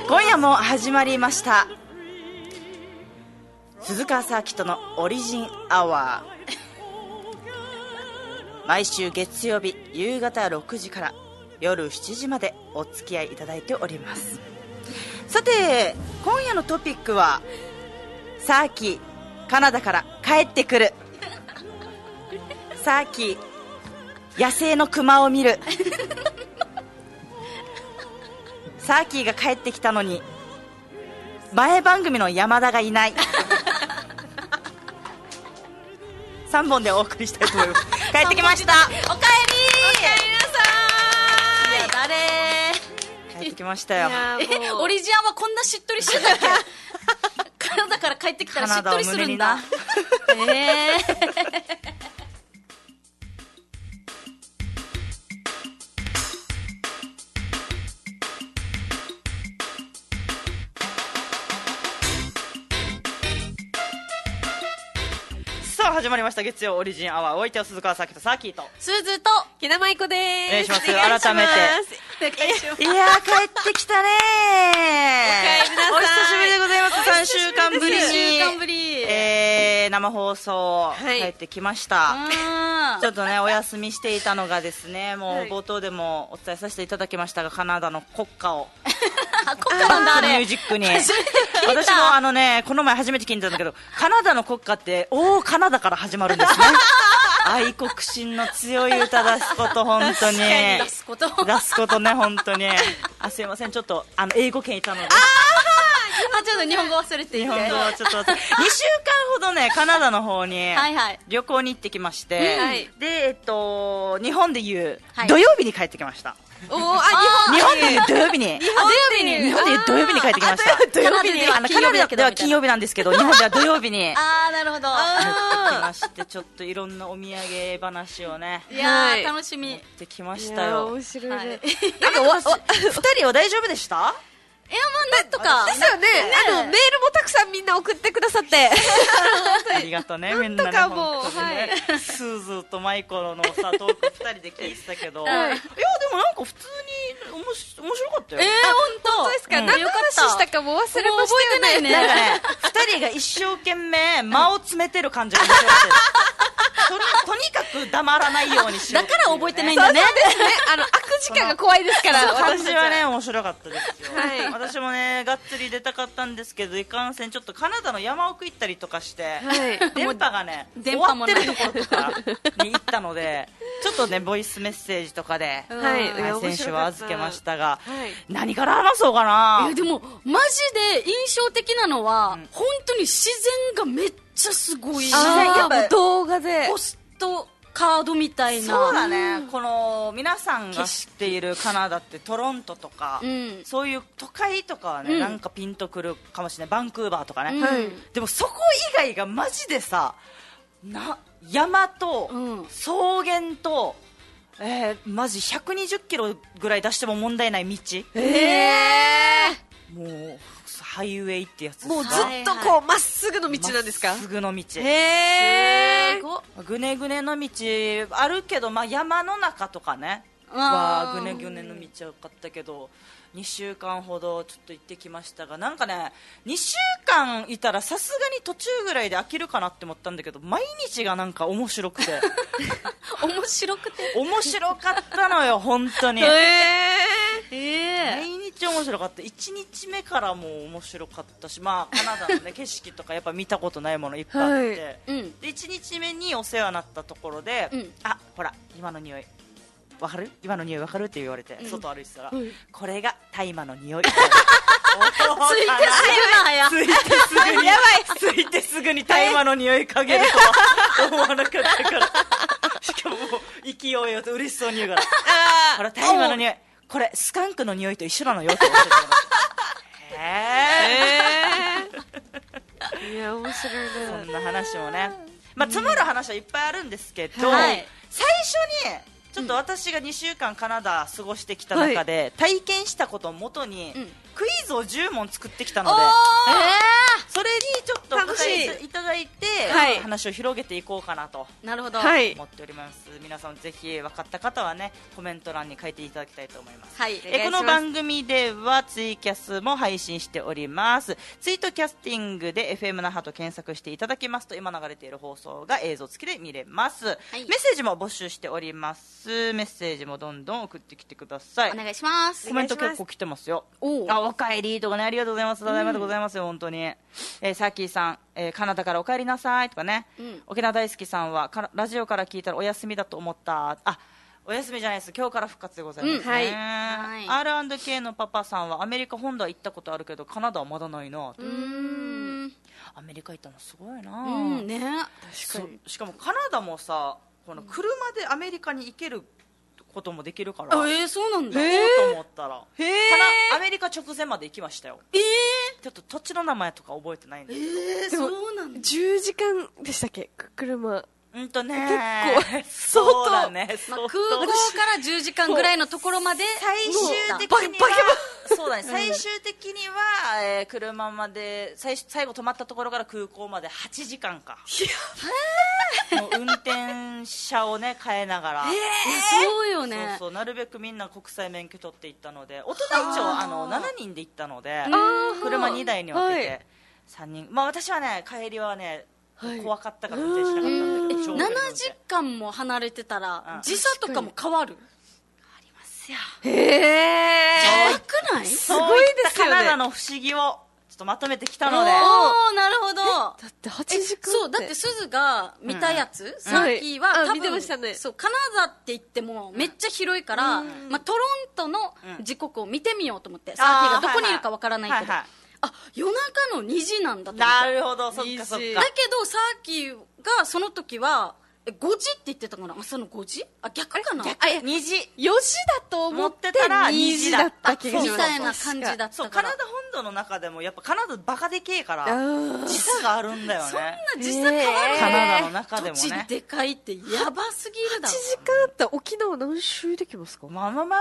今夜も始まりました鈴川サーキットのオリジンアワー。毎週月曜日夕方6時から夜7時までお付き合いいただいております。さて今夜のトピックはサーキカナダから帰ってくる。サーキ野生のクマを見る。サーキーが帰ってきたのに前番組の山田がいない。3本でお送りしたいと思います。帰ってきました。 おかえりなさーい。 帰ってきましたよ。 オリジアンはこんなしっとりしてたっけ？カナダから帰ってきたらしっとりするんだ。 始まりました月曜オリジンアワー。お相手は鈴川サーキットサーキーとスーズとひなまいこでーす。お願いします。改めていやー帰ってきたねー。 お帰りなさい。 お久しぶりでございます。3週間ぶりに 3週間ぶり、 生放送、帰ってきました。ちょっとねお休みしていたのがですね、もう冒頭でもお伝えさせていただきましたが、カナダの国歌を国歌なんだあれ。 ミュージックに私もこの前初めて聞いたんだけど、カナダの国歌ってカナダから始まるんですね。愛国心の強い歌出すこと、本当に出すことね、本当にすいません、ちょっと英語圏いたのでちょっと日本語忘れていて、 日本語ちょっと2週間ほどねカナダの方に旅行に行ってきまして、で日本でいう土曜日に帰ってきました。日本でいう土曜日に帰ってきました。 土曜日にカナダでは金曜日なんですけど、日本では土曜日になるほど。 帰ってきまして、ちょっといろんなお土産話をね、 いやー楽しみ持ってきましたよ。 面白いね。 2人は大丈夫でした？ なんとかですよね。メールもたくさんみんな送ってくださってありがとうね、みんなね。 なんとかもうスーズーとマイコロのさトーク2人で聞いてたけど、いやでもなんか普通に面白かったよ。 本当ですか？何の話したかも忘れましたよね。 なんかね、2人が一生懸命間を詰めてる感じが面白かったです。とにかく黙らないようにしよう。 だから覚えてないんだね。 そうですね。開く時間が怖いですから。 私はね面白かったですよ。私もねがっつり出たかったんですけど、いかんせんちょっとカナダの山奥行ったりとかして、電波がね終わってるところとかに行ったので、ちょっとねボイスメッセージとかで選手は預けましたが、何から話そうかな。 でもマジで印象的なのは、本当に自然がめっちゃすごい。 やっぱ動画でポストカードみたいな。 そうだね、この皆さんが知っているカナダってトロントとか、そういう都会とかはね、なんかピンとくるかもしれない。バンクーバーとかね、でもそこ以外がマジでさ、山と草原と、マジ120キロぐらい出しても問題ない道、もうハイウェイってやつです。 もうずっとこうまっすぐの道なんですか？ まっすぐの道、ぐねぐねの道あるけど、山の中とかねはぐねぐねの道は多かったけど、2週間ほどちょっと行ってきましたが、なんかね2週間いたらさすがに途中ぐらいで飽きるかなって思ったんだけど、毎日がなんか面白くて面白かったのよ本当に。毎日面白かった。1日目からも面白かったし、カナダの、ね、景色とかやっぱ見たことないものいっぱいあって、で1日目にお世話になったところで、ほら今の匂いわかる？今の匂いわかるって言われて、外歩いてたら、これが大麻の匂いついてすぐに大麻の匂い嗅げるとは思わなかったからしかも勢いよと嬉しそうに言うから、ほら大麻の匂い、これスカンクの匂いと一緒なのよって教えてもらった。 いや面白いね。 そんな話もね、積もる話はいっぱいあるんですけど、最初にちょっと私が2週間カナダ過ごしてきた中で、体験したことをもとに、 クイズを10問作ってきたので、それにちょっとお答えいただいて、話を広げていこうかなとなるほど思っております。皆さんぜひ分かった方はねコメント欄に書いていただきたいと思います。この番組ではツイキャスも配信しております。ツイートキャスティングで FM 那覇と検索していただきますと今流れている放送が映像付きで見れます。メッセージも募集しております。メッセージもどんどん送ってきてください。 お願いします。 コメント結構来てますよ。おかえりとかね、ありがとうございます。ただいまでございますよ、本当に。サーキーさん、カナダからお帰りなさいとかね、沖縄大好きさんはラジオから聞いたらお休みだと思った。お休みじゃないです、今日から復活でございますね。R&K のパパさんはアメリカ本土は行ったことあるけどカナダはまだないな。アメリカ行ったのすごいな。確かに。しかもカナダもさ、この車でアメリカに行けることもできるから。 そうなんだ。 と思ったら、アメリカ直前まで行きましたよ。ちょっと土地の名前とか覚えてないんですけど。 そうなんだ。10時間でしたっけ、車。 結構そうだね。 空港から10時間ぐらいのところまで最終的にはそうだね、最終的には、車まで最後止まったところから空港まで8時間か。もう運転車をね変えながら、 そうよね。 そうなるべくみんな国際免許取っていったので、大人一応7人で行ったので車2台に分けて3人。私はね帰りはね怖かったから運転しなかったんだけど、 7時間も離れてたら時差とかも変わる。 ありますよ。 やばくない？ すごいですよね。カナダの不思議をちょっとまとめてきたので。 なるほど。 だって8時間。 そうだってすずが見たやつ、さっきは多分見てましたね。 そうカナダって言ってもめっちゃ広いから、トロントの時刻を見てみようと思って、さっきがどこにいるかわからないけど。夜中の2時なんだと思って。 なるほど、そっかそっか。 だけどさっきがその時は5時って言ってたかな、朝の5時？逆かな。 2時。 4時だと思ってたら2時だった気がします。 みたいな感じだったから。 そう、カナダ本土の中でもやっぱカナダバカでけえから時差があるんだよね。 そんな時差変わる。 カナダの中でもね。 土地でかいってやばすぎるだろ。 8時間あったら沖縄何周できますか？ ちょっと掘り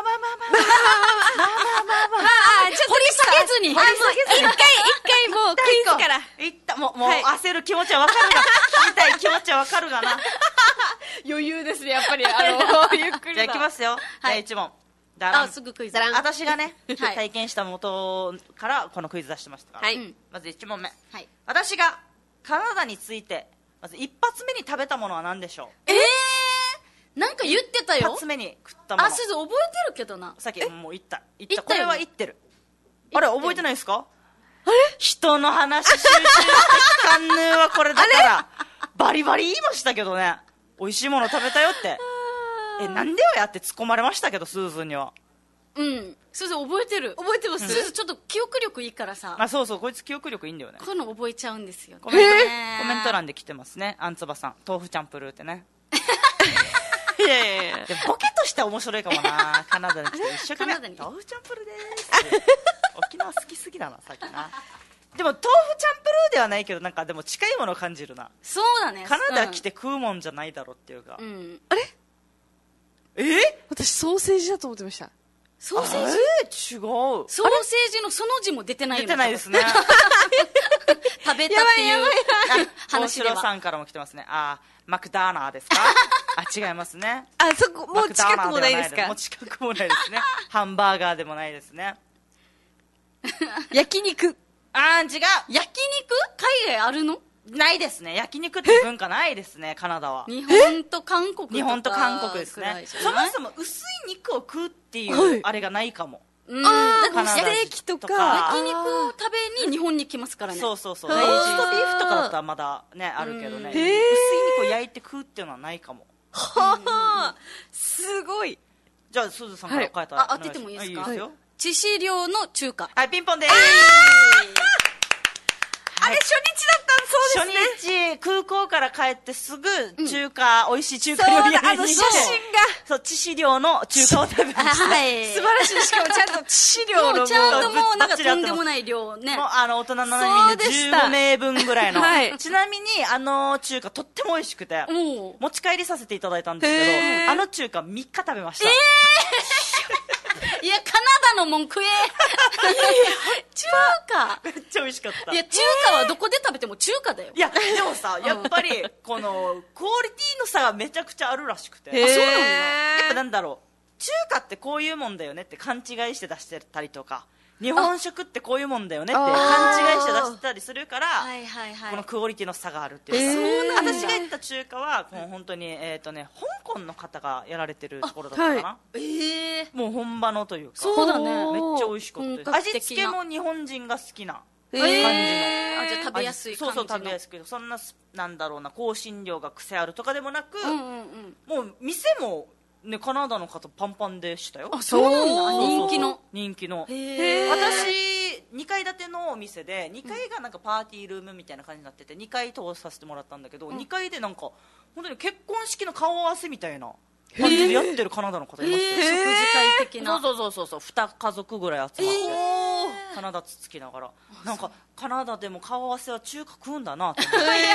下げずに。一回もうクイズからいった。もう焦る気持ちはわかるが、聞きたい気持ちはわかるがな。 余裕ですね、やっぱり。ゆっくり。 じゃあいきますよ。第1問。 すぐクイズ。 私がね、体験した元からこのクイズ出してましたから。まず1問目。私がカナダについて、まず一発目に食べたものは何でしょう？なんか言ってたよ。 一発目に食ったもの。 すず覚えてるけどな。 さっきもう言った。これは言ってる。あれ、覚えてないですか？人の話集中してかんぬーはこれだから。バリバリ言いましたけどね。美味しいもの食べたよって。なんでよやって突っ込まれましたけど、スーズンには。 スーズン覚えてる。覚えてます。スーズンちょっと記憶力いいからさ。 そうそう、こいつ記憶力いいんだよね。 こういうの覚えちゃうんですよ。 コメント欄で来てますね。あんつばさん。豆腐チャンプルーってね。いやボケとしては面白いかもな。カナダに来て一生懸命豆腐チャンプルーでーす。沖縄好きすぎだな、さっきな。でも豆腐チャンプルーではないけど、なんかでも近いものを感じるな。 そうだね。 カナダ来て食うもんじゃないだろっていうか。 あれ？私ソーセージだと思ってました。 ソーセージ？ 違う。 ソーセージのその字も出てないよね。 出てないですね。 食べたっていう話では。大城さんからも来てますね。マクダーナーですか？違いますね。 そこもう近くもないですか？ もう近くもないですね。ハンバーガーでもないですね。 焼肉。 違う。 焼肉？海外あるの？ ないですね。焼肉って文化ないですね、カナダは。 日本と韓国ですね。そもそも薄い肉を食うっていうあれがないかも。 ステーキとか焼肉を食べに日本に来ますからね。 そう。ローストビーフとかだったらまだねあるけどね。薄い肉を焼いて食うっていうのはないかも。 すごい。 じゃあすずさんから変えたら当ててもいいですか？ いいですよ。 致死量の中華。 ピンポンでーす。 あれ初日だったんそうですね。 初日空港から帰ってすぐ中華、美味しい中華料理屋に行って、 写真が致死量の中華を食べました。 素晴らしい。しかもちゃんと致死量のちゃんともうなんかとんでもない量ね。 もう大人7人で15名分ぐらいの。ちなみに中華とっても美味しくて、持ち帰りさせていただいたんですけど、中華3日食べました。 いや、カナダのもん食え。中華。 めっちゃ美味しかった。 いや、中華はどこで食べても中華だよ。 いや、でもさ、やっぱり、この、クオリティの差がめちゃくちゃあるらしくて。 あ、そうなんだ。 やっぱなんだろう、中華ってこういうもんだよねって勘違いして出してたりとか、日本食ってこういうもんだよねって勘違いして出してたりするから、このクオリティの差があるっていうか、私が行った中華はもう本当に香港の方がやられてるところだったかな。もう本場のというか、 そうだね、 めっちゃ美味しかったです。味付けも日本人が好きな感じの、 じゃあ食べやすい感じの。 そう食べやすいけど、そんななんだろうな、香辛料が癖あるとかでもなく、もう店もね、カナダの方パンパンでしたよ。 あ、そうなんだ。人気の。 私2階建てのお店で、2階がなんかパーティールームみたいな感じになってて、2階通させてもらったんだけど、2階でなんか本当に結婚式の顔合わせみたいな感じでやってるカナダの方いましたよ。 食事会的な。 そう2家族ぐらい集まって、カナダつつきながら、なんかカナダでも顔合わせは中華食うんだなって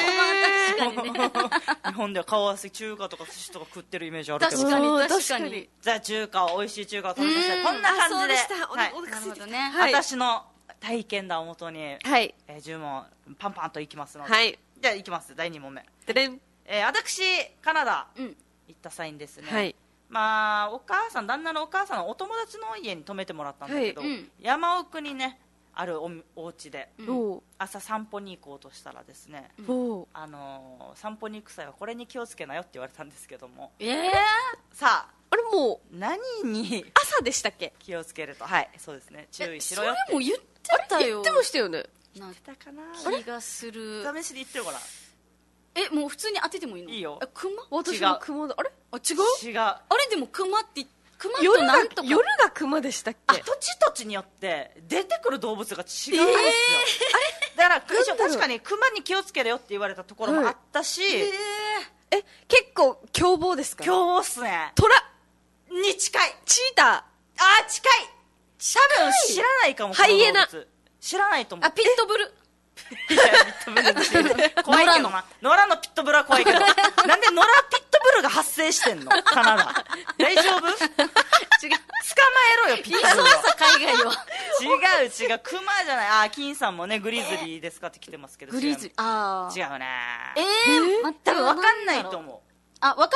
日本では顔合わせ中華とか寿司とか食ってるイメージあるけど、 確かに。 じゃあ美味しい中華を食べさせて、こんな感じで、私の体験談をもとに10問パンパンといきますので、じゃあいきます。第2問目。私カナダ行った際にですね、まあ旦那のお母さんのお友達の家に泊めてもらったんだけど、山奥にねあるお家で、朝散歩に行こうとしたらですね、散歩に行く際はこれに気をつけなよって言われたんですけども、さああれもう何に朝でしたっけ？ 気をつけると、そうですね、注意しろよって。 それも言ってたよ。 言ってましたよね。 言ってたかな、 気がする。 試しで言ってるから。 もう普通に当ててもいいの？ いいよ。 熊？ 私も熊だ。あれ？ 違う。あれでも熊夜となんとか。 夜が熊でしたっけ？ 土地土地によって出てくる動物が違うんですよ。だから確かに熊に気をつけろよって言われたところもあったし、 結構凶暴ですか？ 凶暴っすね。 虎に近い。 チーター。近い。多分知らないかも。 ハイエナ知らないと思う。 ピットブル。 いや、ピットブルですよ。怖いけどな。野良のピットブルは怖いけど。なんで野良ピットブルが発生してんの？カナダ。大丈夫？違う。捕まえろよ、ピットブルは。 海外は。 違う。クマじゃない。金さんもね、グリズリーですかって来てますけど。 グリズリー。 違うね。 多分分かんないと思う。 分かった。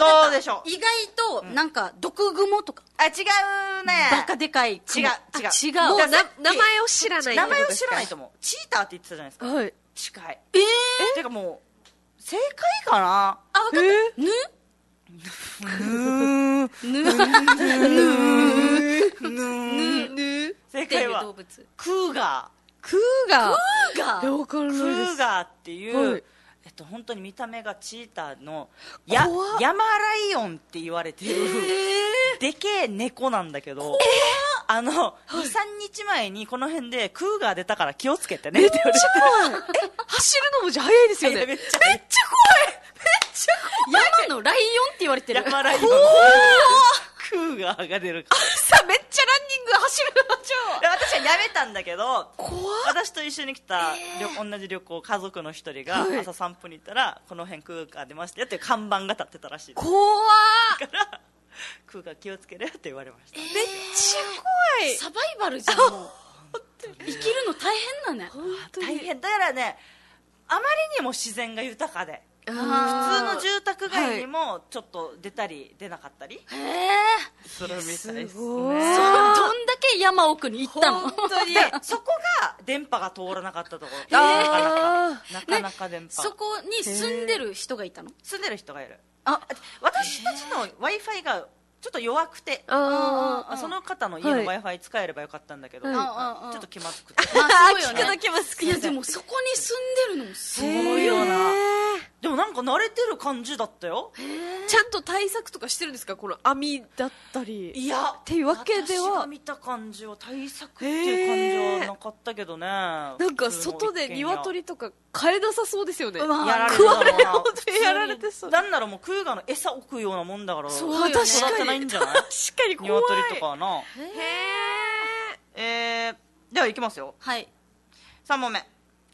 どうでしょう。 意外と、なんか、毒蜘蛛とか。 違うね。 バカでかい。 違う。 もう名前を知らない。 名前を知らないと思う。チーターって言ってたじゃないですか。 はい。 近い。てかもう、正解かな？ 分かった。 正解はクーガー。 クーガーっていう、本当に見た目がチーターのヤマライオンって言われてるでけえ猫なんだけど、2、3日前にこの辺でクーガー出たから気をつけてねって言われて。 走るのも早いですよね。 めっちゃ怖い。 山のライオンって言われてる。 ヤマライオン。クーガーが出るから。 さめっちゃランニング走るの私はやめたんだけど、私と一緒に来た同じ旅行家族の一人が朝散歩に行ったら、この辺クーガー出ましたよっていう看板が立ってたらしい。 怖だからクーガー気をつけるよって言われました。 めっちゃ怖い。 サバイバルじゃん。もう生きるの大変だね。 大変だからね、あまりにも自然が豊かで、普通の住宅街にもちょっと出たり出なかったりするみたいですね。 どんだけ山奥に行ったの？ 本当に。 そこが電波が通らなかったところ。なかなか電波。 そこに住んでる人がいたの？ 住んでる人がいる。私たちの Wi-Fi がちょっと弱くて、その方の家の Wi-Fi 使えればよかったんだけど、ちょっと気まずくて。 いやでもそこに住んでるのもすごいよな。でもなんか慣れてる感じだったよ。 ちゃんと対策とかしてるんですか？この網だったり。 いやっていうわけでは。 私が見た感じは対策っていう感じはなかったけどね。 なんか外で鶏とか飼えなさそうですよね。 やられるだろうな。 本当にやられてそう。 なんならもうクーガーの餌置くようなもんだから。 そうよね。確かにないんじゃない？ 確かに怖い。 鶏とかはな。では行きますよ。 はい。 3問目。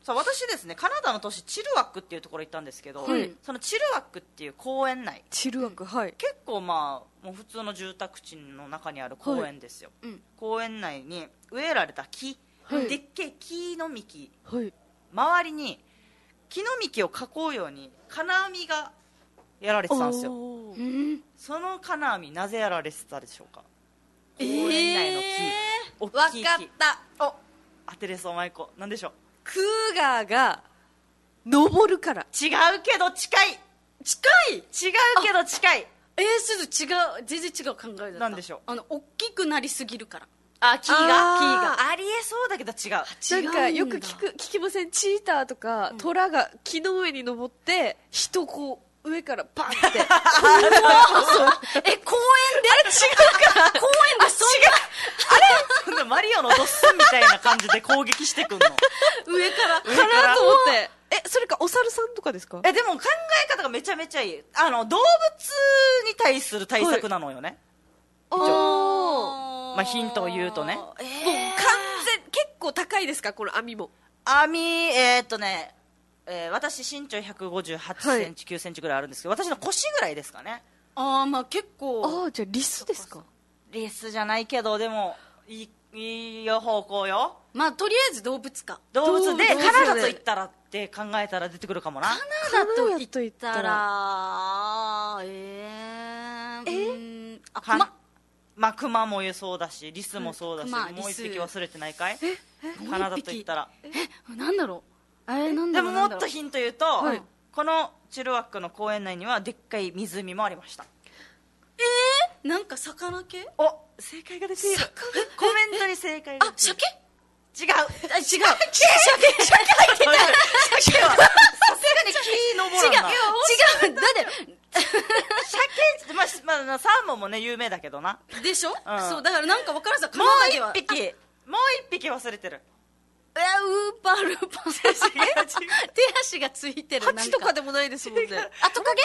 さあ私ですね、カナダの都市チルワックっていうところ行ったんですけど、そのチルワックっていう公園内、 チルワック、はい、 結構もう普通の住宅地の中にある公園ですよ、公園内に植えられた木、でっけえ木の幹、周りに木の幹を囲うように金網がやられてたんですよ。その金網なぜやられてたでしょうか。公園内の木、大きい木。 わかった。 お、当てれそう、マイコ。なんでしょう。 クーガーが登るから。 違うけど近い。 近い。 違うけど近い。 すず違う、全然違う考えだった。 なんでしょう。 大きくなりすぎるから。 木がありえそうだけど違う。 なんかよく聞きません？チーターとかトラが木の上に登って人こう上からバンって公園で？ あれ違うから公園でそんなマリオのドッスンみたいな感じで攻撃してくんの上からと思ってそれかお猿さんとかですか？ でも考え方がめちゃめちゃいい。動物に対する対策なのよね、ヒントを言うとね、もう完全結構高いですか、この網も。 網私身長158センチ、9センチぐらいあるんですけど、私の腰ぐらいですかね。 まあ結構。 じゃあリスですか？ リスじゃないけど、でもいいよ方向よ。 まあとりあえず動物か。 動物でカナダと言ったらって考えたら出てくるかもな。 カナダと言ったらクマもそうだし、リスもそうだし、もう一匹忘れてないかい？カナダと言ったらなんだろう。 でももっとヒント言うと、このチルワックの公園内にはでっかい湖もありました。 なんか魚系？ 正解が出ている。コメントに正解が出ている。 鮭？ 違う。 鮭入ってた。鮭はさすがに木登らんな。 違う。だって鮭、サーモンもね有名だけどな。 でしょ？そうだからなんか分からず、 もう一匹忘れてる。 ウーパールーパー手足がついてる。 ハチとかでもないですもんね。 トカゲ？違う。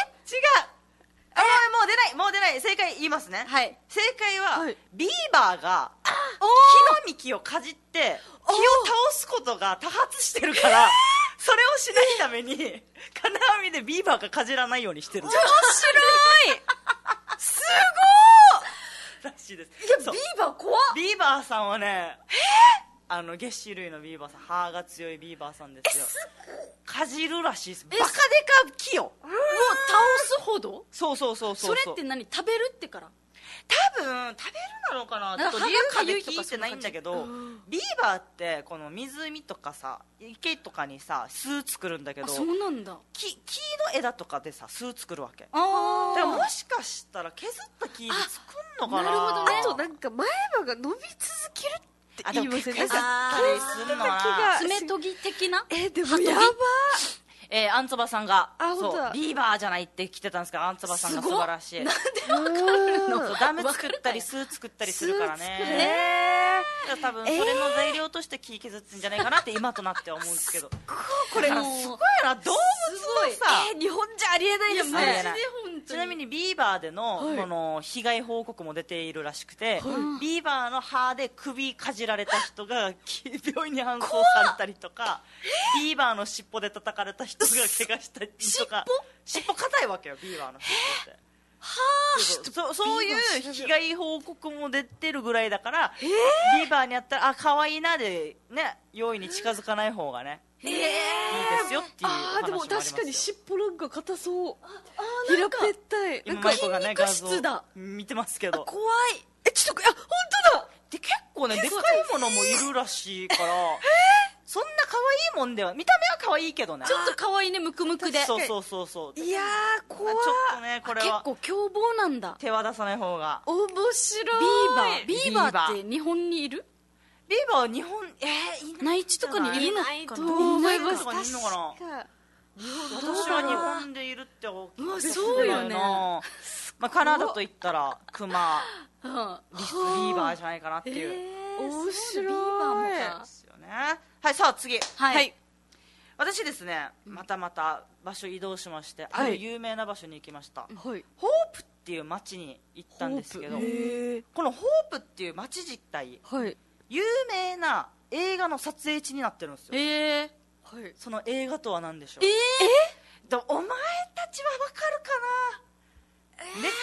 もう出ない。正解言いますね。正解はビーバーが木の幹をかじって木を倒すことが多発してるから、それをしないために金網でビーバーがかじらないようにしてる。面白い。すごいらしいです。 いや、ビーバー怖っ。 ビーバーさんはね、齧歯類のビーバーさん、歯が強いビーバーさんですよ。かじるらしいです。バカでか木よ。 倒すほど？ そう。 それって何？食べるってから？ 多分食べるなのかな。ちょっと理由まで聞いてないんだけど、ビーバーってこの湖とかさ、池とかにさ巣作るんだけど、 そうなんだ。 木の枝とかでさ巣作るわけ。だからもしかしたら削った木で作るのかな。 なるほどね。 あとなんか前歯が伸び続けるって言いません？ 削ったりするのは爪研ぎ的な？ でもやばアンツバさんがビーバーじゃないって来てたんですけど、アンツバさんが素晴らしい。 なんでわかるの？ ダム作ったり巣作ったりするからね。多分それの材料として木削ってんじゃないかなって今となっては思うんですけど。これすごいな、動物のさ、 日本じゃありえないですね。 ちなみにビーバーでのこの被害報告も出ているらしくて、ビーバーの歯で首かじられた人が病院に搬送されたりとか、ビーバーの尻尾で叩かれた人が怪我したりとか。尻尾硬いわけよ、ビーバーの尻尾って。そういう被害報告も出てるぐらいだから、ビーバーにやったら可愛いなでね、容易に近づかない方がね、いいですよっていう話もありますよ。 でも確かに尻尾なんか硬そう。平べったい。 今マイコがね画像見てますけど、 怖い。 ちょっと本当だ。 で結構ねでかいものもいるらしいから。そんな可愛いもんでは、見た目は可愛いけどね。 ちょっと可愛いね、ムクムクで。 そう。いやー、怖い。 ちょっとね、これは。 結構凶暴なんだ。 手は出さない方が。 面白い。 ビーバーって日本にいる？ ビーバーは日本、 内地とかにいるのかな？ いないと思います。 いるのかな？私は日本でいるって大きい。 そうよね。 カナダと言ったら、クマ、リス、ビーバーじゃないかなっていう。 面白い。 ビーバーもか。 ですよね。はい、さあ次。 はい。 私ですね、また場所移動しまして、ある有名な場所に行きました。ホープっていう町に行ったんですけど、このホープっていう町自体、有名な映画の撮影地になってるんですよ。 はい、 その映画とは何でしょう。お前たちはわかるかな。めっ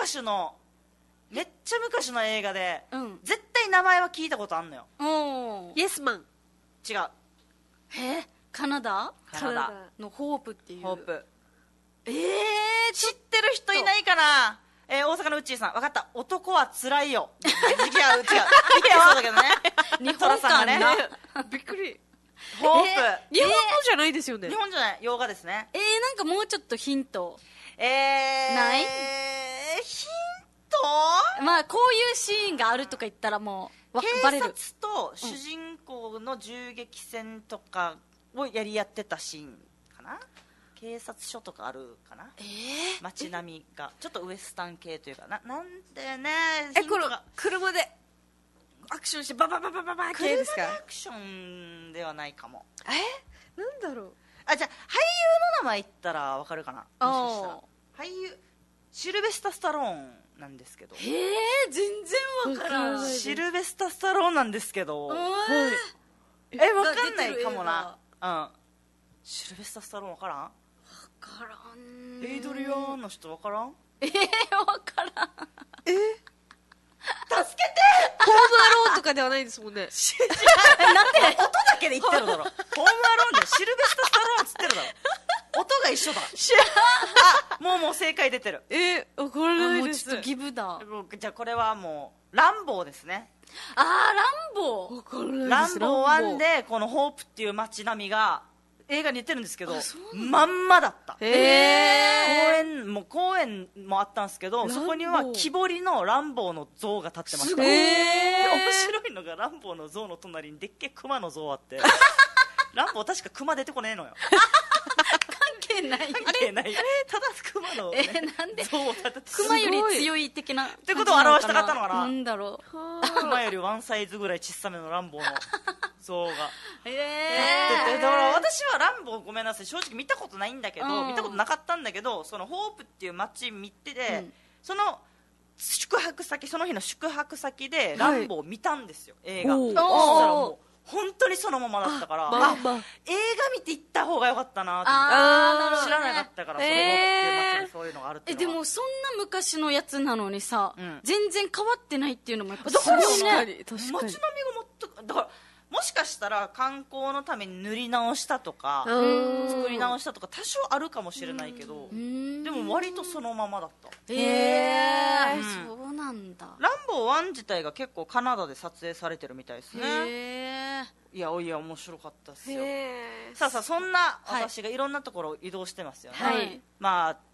ちゃ昔の映画で、絶対名前は聞いたことあんのよ。 イエスマン。 違う。 カナダのホープっていう。 ホープ。知ってる人いないかな。大阪のうっちーさん、分かった。男はつらいよ。違う。見てそうだけどね。 日本かね。 びっくり。 ホープ。 日本のじゃないですよね。 日本じゃない。洋画ですね。 なんかもうちょっとヒント。 ないヒント。 まあ、こういうシーンがあるとか言ったらもう、バレる。 警察と主人公の銃撃戦とかをやってたシーンかな。警察署とかあるかな。街並みがちょっとウエスタン系というかなんでね。 この車でアクションしてババババババ系ですか。 車でアクションではないかも。 なんだろう。 じゃあ俳優の名前言ったらわかるかな。もしかしたら俳優シルベスタ・スタローンなんですけど。 全然わからん。 シルベスタ・スタローンなんですけど。わかんないかもな。シルベスタ・スタローンわからん。エイドリアンの人わからん。 わからん。 助けて。 ホームアローンとかではないですもんね。 なんで音だけで言ってるだろ。ホームアローンでシルベスタ・スタローンっつってるだろ。音が一緒だ。もう正解出てる。 わからないです。 もうちょっとギブだ。 じゃあこれはもうランボーですね。 ランボー。 わからないです。 ランボー1でこのホープっていう街並みが映画に出てるんですけど、まんまだった。公園もあったんですけど、そこには木彫りのランボーの像が立ってました。面白いのがランボーの像の隣にでっけえクマの像あってランボー確かクマ出てこねえのよ。 関係ない。 ただクマの、 なんで像を立ててクマより強い的なってことを表したかったのかな。 なんだろう。 クマよりワンサイズぐらい小さめのランボーの像がだから私はランボーごめんなさい正直見たことないんだけど、見たことなかったんだけど、そのホープっていう街見てて、そのその日の宿泊先でランボー見たんですよ、映画。そしたらもう本当にそのままだったから、映画見て行った方がよかったなって知らなかったから、そのホープっていう街にそういうのがあるっていうのは。 でもそんな昔のやつなのにさ、全然変わってないっていうのもやっぱすごいね。 確かに街並みが全くだからもしかしたら観光のために塗り直したとか作り直したとか多少あるかもしれないけど、でも割とそのままだった。 そうなんだ。 ランボー1自体が結構カナダで撮影されてるみたいですね。いや面白かったですよ。さあそんな私がいろんなところを移動してますよね。まあ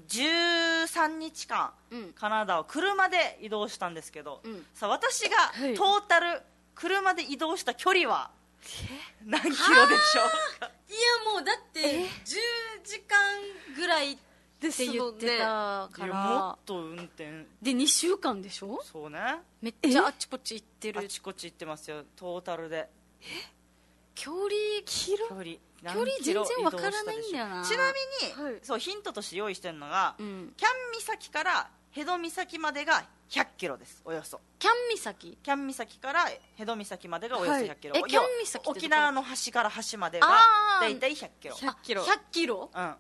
13日間カナダを車で移動したんですけど、さあ私がトータル車で移動した距離は何キロでしょうか。 いやもうだって10時間ぐらいって言ってたから、 もっと運転で2週間でしょ。 そうね、 めっちゃあちこち行ってる。 あちこち行ってますよトータルで。 距離全然わからないんだよな。 ちなみに、そうヒントとして用意してるのが、キャン岬からヘド岬までが100キロです。およそキャン岬からヘド岬までがおよそ100キロ、 キャン岬って沖縄の端から端までがだいたい100キロ。 100 キロは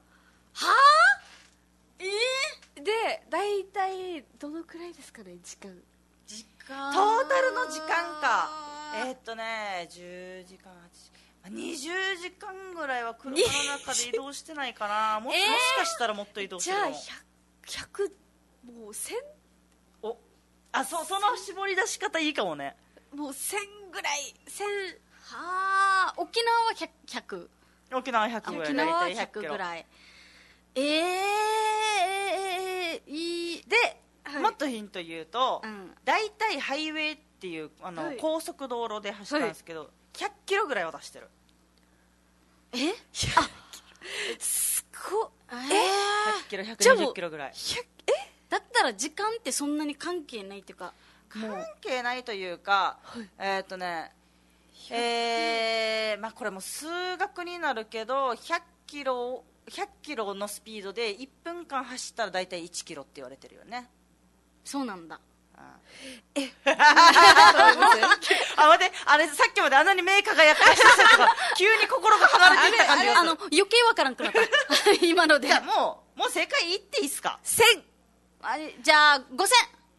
でだいたいどのくらいですかね。時間トータルの時間か。10時間20時間ぐらいは車の中で移動してないかな。もしかしたらもっと移動してるの。 じゃあ100もう1000 その絞り出し方いいかもね。 もう1000ぐらい沖縄は100。 沖縄100ぐらい。 沖縄は100ぐらい。 で、もっとヒント言うと、大体ハイウェイっていう高速道路で走ったんですけど、100キロぐらいは出してる。 すごっ。 100キロ120キロぐらい。 だったら時間ってそんなに関係ないっていうか、 関係ないというか、まあこれも数学になるけど100キロのスピードで1分間走ったら大体1キロって言われてるよね。 そうなんだ。 あ、待って、あれさっきまであんなに目輝かしてたから急に心が離れていった感じがする。 余計わからんくなった今ので。 じゃあもう正解言っていいっすか。 1000。 じゃあ5000。 間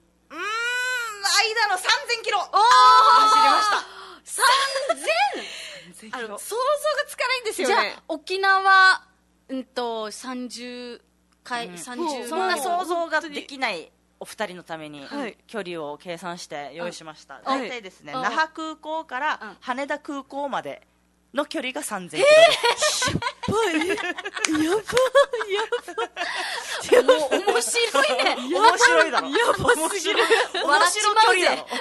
の3000キロ。 おー、 走りました。 3000。 想像がつかないんですよね。 じゃあ沖縄30回、30 そんな想像ができないお二人のために距離を計算して用意しました。大体ですね、那覇空港から羽田空港までの距離が3000キロです。 やばい。 もう面白いね。 面白いだろ。 やばすぎる。 面白距離だろ。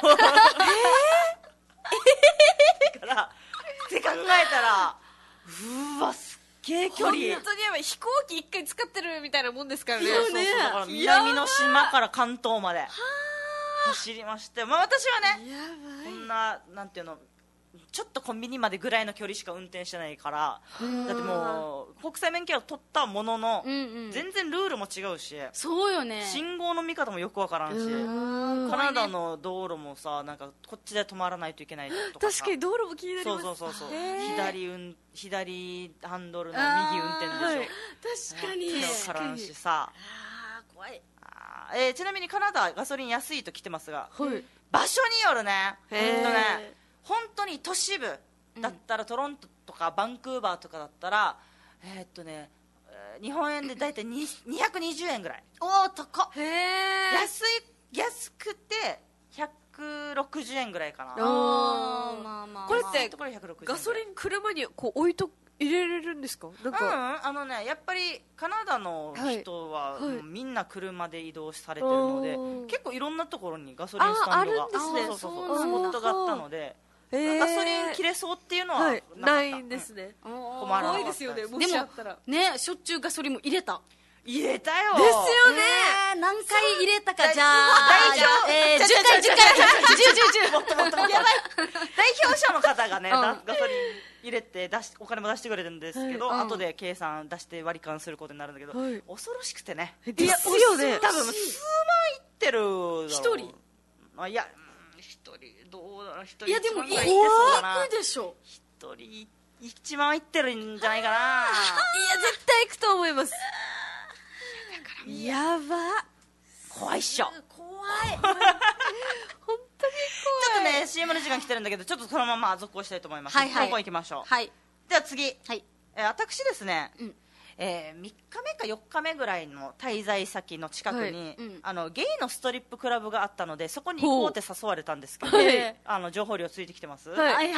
だからって考えたら、うわすっげえ距離。 本当にやばい。飛行機1回使ってるみたいなもんですからね。 そうだから南の島から関東まで走りまして、まあ私はね、こんななんていうの、ちょっとコンビニまでぐらいの距離しか運転してないから、だってもう国際免許を取ったものの、全然ルールも違うし、 そうよね。 信号の見方もよくわからんし、カナダの道路もさ、なんかこっちで止まらないといけないとかさ、 確かに道路も気になります。 そう左ハンドルの右運転でしょ。 確かに。 わからんしさ。 怖い。 ちなみにカナダガソリン安いと来てますが、 はい、 場所によるね。本当に都市部だったら、トロントとかバンクーバーとかだったら、日本円でだいたい220円ぐらい。 おー、高っ。 安くて160円ぐらいかな。 まあこれってガソリン車にこう置いと入れれるんですか？なんかやっぱりカナダの人は、みんな車で移動されてるので、結構いろんなところにガソリンスタンドがスポットがあったので、ガソリン切れそうっていうのはないんですね。 困らなかったですよね。 もしあったらね、しょっちゅうガソリンも入れた。 入れたよ。 ですよね。 何回入れたか、じゃあ10回もっとやばい。代表者の方がね、ガソリン入れてお金も出してくれるんですけど、後で計算出して割り勘することになるんだけど、恐ろしくてね。 ですよね。 多分数万いってる。 一人。 いや、一人どうだろう。一人。 いやでもいいでしょ。 一人1万いってるんじゃないかな。いや絶対行くと思います。やば。 怖いっしょ。 怖い。 本当に怖い。 ちょっとね CM の時間来てるんだけど、ちょっとそのまま続行したいと思います。香港行きましょう。では次、私ですね、3日目か4日目ぐらいの滞在先の近くに、ゲイのストリップクラブがあったので、そこに行こうって誘われたんですけど、情報量ついてきてます。で遊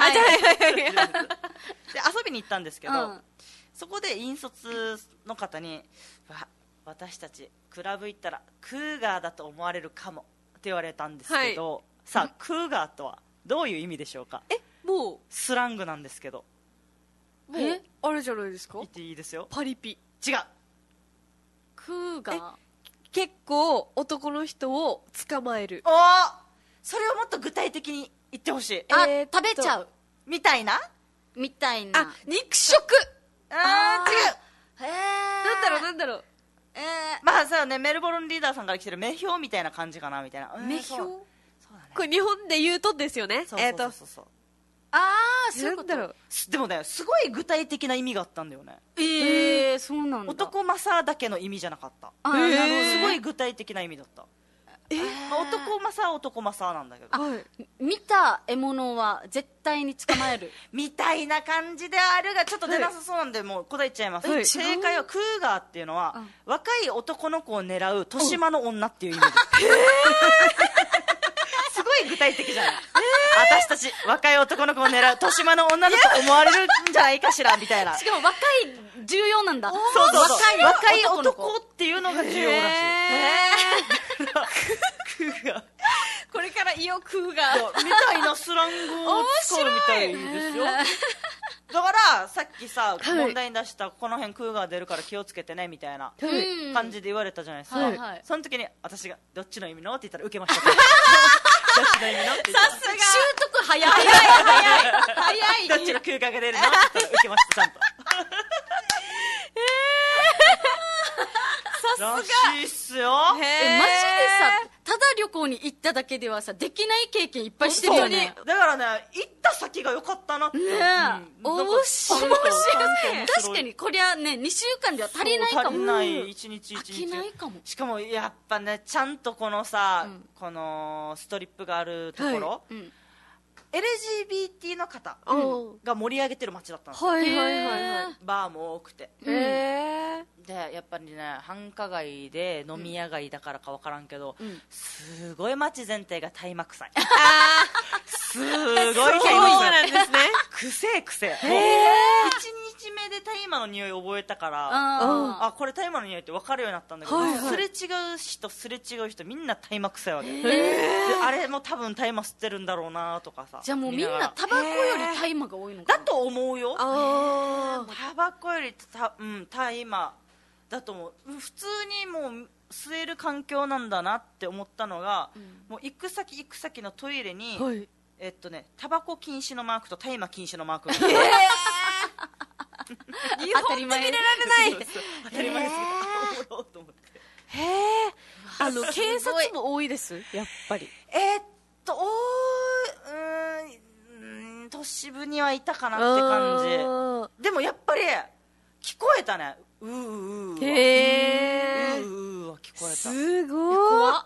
びに行ったんですけど、そこで引率の方に、私たちクラブ行ったらクーガーだと思われるかもって言われたんですけど、さあクーガーとはどういう意味でしょうか？ もうスラングなんですけど。 あれじゃないですか？ 言っていいですよ。 パリピ。 違う。 クーガー。 結構男の人を捕まえる。 それをもっと具体的に言ってほしい。 食べちゃうみたいな。 肉食。 違う。 なんだろう。 まあそうね、メルボルンリーダーさんから来てる目標みたいな感じかなみたいな。 目標？ そうだね。 これ日本で言うとですよね。 そう。 そういうこと。 でもね、すごい具体的な意味があったんだよね。 そうなんだ。 男正だけの意味じゃなかった。すごい具体的な意味だった。男正は男正なんだけど、 見た獲物は絶対に捕まえるみたいな感じであるが、ちょっと出なさそうなんで、もう答え言っちゃいます。正解はクーガーっていうのは、若い男の子を狙う豊島の女っていう意味です。すごい具体的じゃない？私たち若い男の子を狙う豊島の女だと思われるんじゃないかしらみたいな。 しかも若い重要なんだ。 若い男っていうのが重要らしい。クーガー。 これからイオクーガーみたいなスラングを使うみたいですよ。だからさっきさ、問題に出したこの辺クーガー出るから気をつけてねみたいな感じで言われたじゃないですか。その時に私がどっちの意味のって言ったら受けました。どっちの意味のって言ったら、 習得早い。 どっちのクーガーが出るのって言ったら受けました、ちゃんと。らしいっすよ。 マジでさ、ただ旅行に行ったただけではさできない経験いっぱいしてるよね。 だからね、行った先が良かったなって。 ねえ、面白い。確かにこりゃね、2週間では足りないかも。 足りない、1日飽きないかも。 しかもやっぱね、ちゃんとこのさ、このストリップがあるところ、LGBT の方が盛り上げてる街だったんですよ。バーも多くて。でやっぱりね、繁華街で飲み屋街だからか分からんけど、すごい街全体が大麻臭い。すごい大麻臭い。 そうなんですね。 くせえくせえ。1日目で大麻の匂い覚えたから、あ、これ大麻の匂いって分かるようになったんだけど、すれ違う人みんな大麻臭いわけで、あれも多分大麻吸ってるんだろうなとかさ。 じゃあもうみんなタバコより大麻が多いのかな。 だと思うよ。タバコより大麻だと思う。普通にもう吸える環境なんだなって思ったのが、もう行く先のトイレに、タバコ禁止のマークと大麻禁止のマークが、 日本で見られない。 当たり前すぎて、おもろと思って。 警察も多いです、やっぱり。 都市部にはいたかなって感じ。でもやっぱり聞こえたね。うーは聞こえた。 すごい。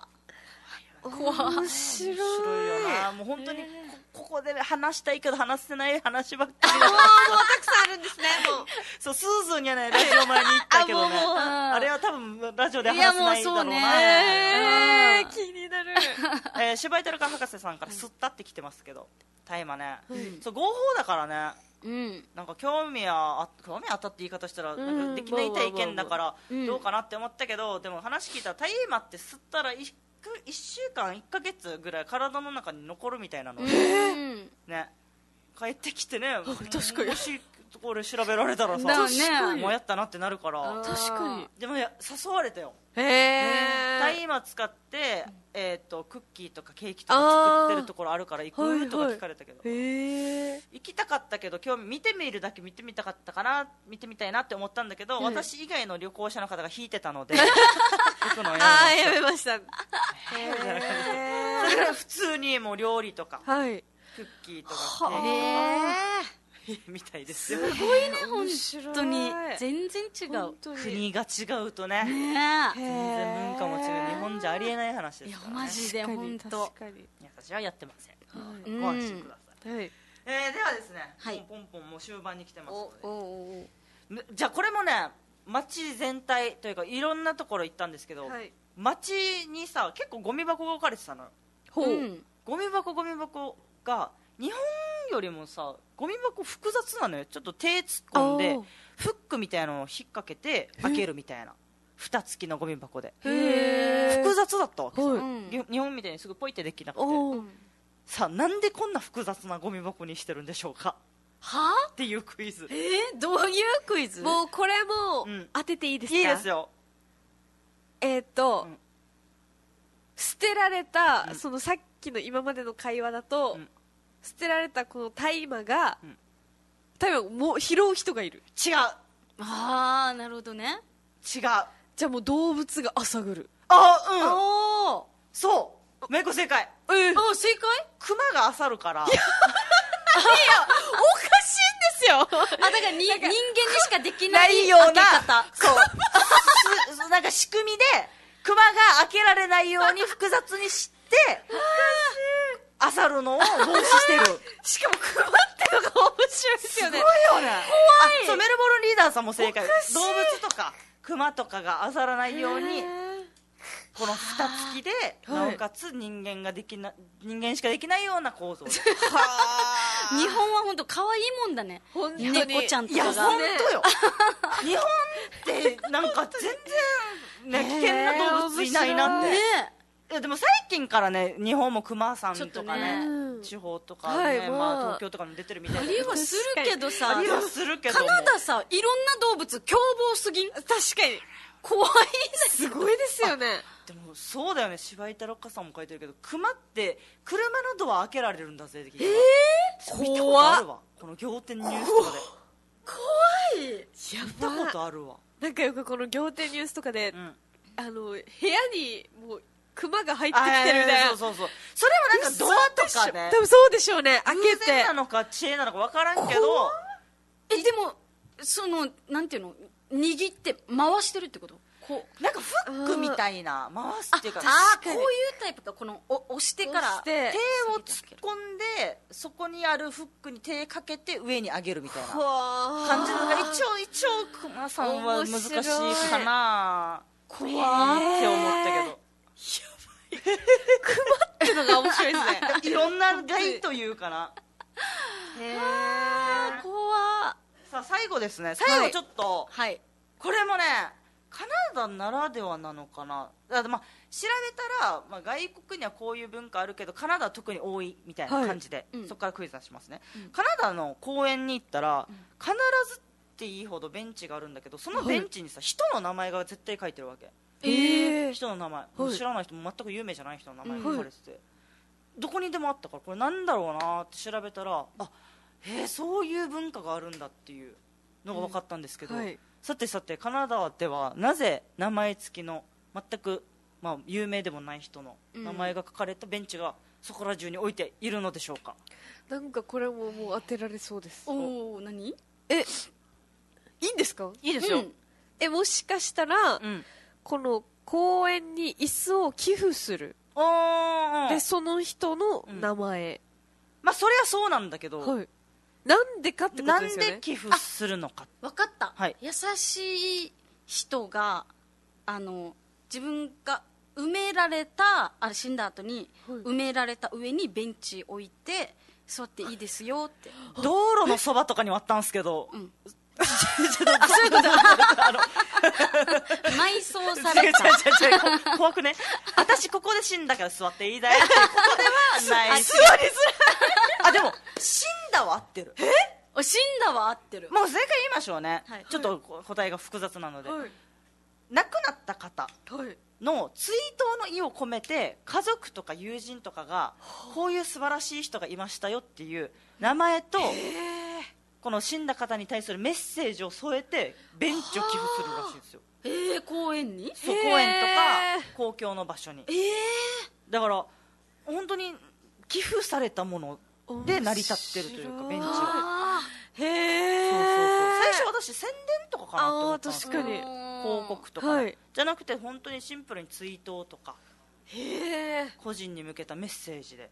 面白いよな。もう本当にここで話したいけど話せない話ばっかりだ。 もうたくさんあるんですね。もうそう、スーズンにはね、ラジオ前に行ったけどね、あれは多分ラジオで話せないだろうな。 気になる。 シュバイトルカ博士さんから吸ったって来てますけど、大麻ね、そう合法だからね。なんか興味あったって言い方したらなんかできない体験だからどうかなって思ったけど、でも話聞いたら大麻って吸ったら1週間1ヶ月ぐらい体の中に残るみたいなのね、帰ってきてね、 確かにもしこれ調べられたらさ、もうやったなってなるから。 確かに。 でも誘われたよ。大麻使ってクッキーとかケーキとか作ってるところあるから行くとか聞かれたけど、行きたかったけど、今日見てみるだけ見てみたかったかな、見てみたいなって思ったんだけど、私以外の旅行者の方が引いてたので行くのをやめました。 それから普通にもう料理とかクッキーとかケーキとかみたいですよ。 すごいね、本当に全然違う。 国が違うとね、全然文化も違う。日本じゃありえない話ですからね。 マジで本当。 私はやってません。ご安心ください。ではですね、ポンポンもう終盤に来てますので、じゃあこれもね、街全体というかいろんなところ行ったんですけど、街にさ結構ゴミ箱が置かれてたのよ。ゴミ箱が日本よりもさ、ゴミ箱複雑なのよ。ちょっと手突っ込んでフックみたいなのを引っ掛けて開けるみたいな、蓋付きのゴミ箱で複雑だったわけさ。日本みたいにすぐポイってできなくてさあ、なんでこんな複雑なゴミ箱にしてるんでしょうかっていうクイズ。 どういうクイズ？ もうこれも当てていいですか？ いいですよ。 捨てられた、そのさっきの今までの会話だと、捨てられたこの大麻が、多分もう拾う人がいる。 違う。 なるほどね。 違う。 じゃあもう動物が漁る。 そう、めいこ正解。 正解？ クマが漁るから。いや、 おかしいんですよ。 だから人間にしかできないような開け方。 そうなんか仕組みでクマが開けられないように複雑にして漁るのを防止してる。 しかもクマってのが面白いですよね。 すごいよね。そう、メルボルンリーダーさんも正解。動物とかクマとかが漁らないようにこの蓋付きで、なおかつ人間しかできないような構造で。 日本は本当可愛いもんだね。猫ちゃんとかが。 いや本当よ。日本ってなんか全然ね、危険な動物いないなって。いやでも最近からね、日本もクマさんとかね、地方とかね、東京とかに出てるみたいな。 ありはするけどさ、 ありはするけどカナダさ、いろんな動物凶暴すぎん？ 確かに怖いね。 すごいですよね。 でもそうだよね、柴井太郎さんも書いてるけど、クマって車のドア開けられるんだぜって聞いたら、見たことあるわ。この仰天ニュースとかで怖い。 見たことあるわ。 なんかよくこの仰天ニュースとかで、部屋にもうクマが入ってきてるみたいな。 そうそれもなんかドアとかね、 多分そうでしょうね。開けて偶然なのか知恵なのか分からんけど、 でもなんていうの、握って回してるってこと？こうなんかフックみたいな回すっていうか、 こういうタイプか、この押してから手を突っ込んでそこにあるフックに手かけて上に上げるみたいな感じのが一応クマさんは難しいかな怖って思ったけど、 クマってのが面白いですね。 いろんな害というかな。 怖。 さあ最後ですね、最後ちょっと、 はい、 これもねカナダならではなのかな。だって調べたら、外国にはこういう文化あるけどカナダは特に多いみたいな感じで、そこからクイズ出しますね、カナダの公園に行ったら、必ずっていいほどベンチがあるんだけど、そのベンチにさ、人の名前が絶対書いてるわけ。人の名前、知らない人も全く有名じゃない人の名前が書かれてて、どこにでもあったから、これなんだろうなって調べたら、そういう文化があるんだっていうのが分かったんですけど、さてカナダではなぜ名前付きの全く、有名でもない人の名前が書かれたベンチがそこら中に置いているのでしょうか。 なんかこれももう当てられそうです。 何？ いいんですか？ いいですよ。 もしかしたら、この公園に椅子を寄付する。でその人の名前。 それはそうなんだけど。 なんでかってことですよね。 なんで寄付するのか。 分かった、優しい人が自分が埋められた死んだ後に埋められた上にベンチ置いて座っていいですよって。 道路のそばとかにはあったんですけど、 そういうこと埋葬された。 怖くね。私ここで死んだから座っていいだよっていうことではない。座りづらい。でも死んだは合ってる。 死んだは合ってる。 もう正解言いましょうね、ちょっと答えが複雑なので、亡くなった方の追悼の意を込めて家族とか友人とかがこういう素晴らしい人がいましたよっていう名前とこの死んだ方に対するメッセージを添えてベンチを寄付するらしいですよ。 公園に？ そう、公園とか公共の場所に。だから本当に寄付されたもので成り立ってるというか、ベンチは。最初私宣伝とかかなと思ったんですけど、広告とか、じゃなくて本当にシンプルにツイートとか個人に向けたメッセージで。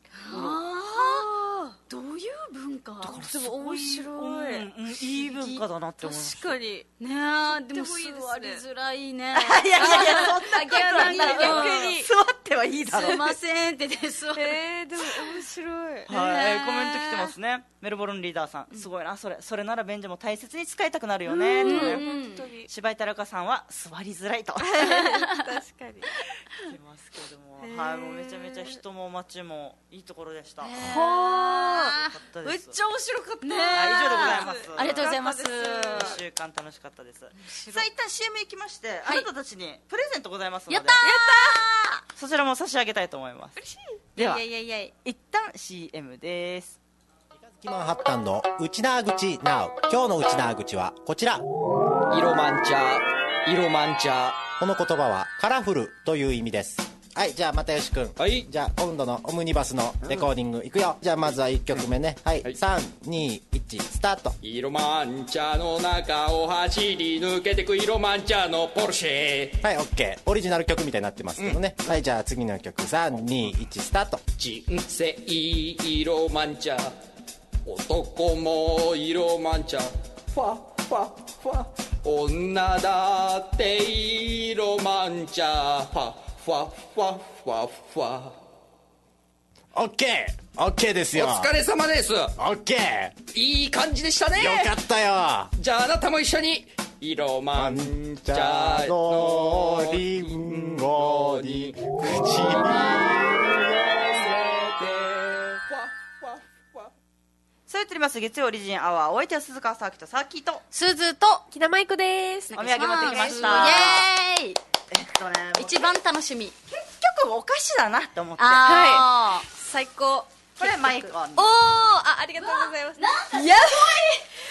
どういう文化？ でも面白い、 いい文化だなって思います。 確かにね。でも座りづらいね。 いやそんなことない。逆に座ってはいいだろう。 すいませんってです。 でも面白い。 コメント来てますね。メルボルンリーダーさん、すごいな、それならベンチも大切に使いたくなるよね。柴井太郎さんは座りづらいと。 確かに。来てますけども、もうめちゃめちゃ人も街もいいところでした。 めっちゃ面白かった。 以上でございます。 ありがとうございます。 1週間楽しかったです。さあ一旦 CM 行きまして、あなたたちにプレゼントございますので、 やったそちらも差し上げたいと思います。では一旦 CM です。 マンハッタンの内縄口 NOW。 今日の内縄口はこちら。 色満茶、色満茶。 この言葉はカラフルという意味です。はい、じゃあ又吉くん、じゃあ今度のオムニバスのレコーディングいくよ。じゃあまずは1曲目ね。321スタート。 色満茶の中を走り抜けてく色満茶のポルシェ。 OK。 オリジナル曲みたいになってますけどね。じゃあ次の曲321スタート。 人生色満茶、男も色満茶、ファファファ、女だって色満茶、ファファファファファ。 OK ですよ。 お疲れ様です。 OK。 いい感じでしたね。 よかったよ。 じゃああなたも一緒に色満茶のリンゴに口に入れてさあやっております月曜リジンアワー、お相手は鈴川さあきとさあきとすずときなまいこです。 お土産持ってきました。 イエーイ。一番楽しみ。 結局お菓子だなって思って。 最高。 これマイクオン。 ありがとうございます。やばい、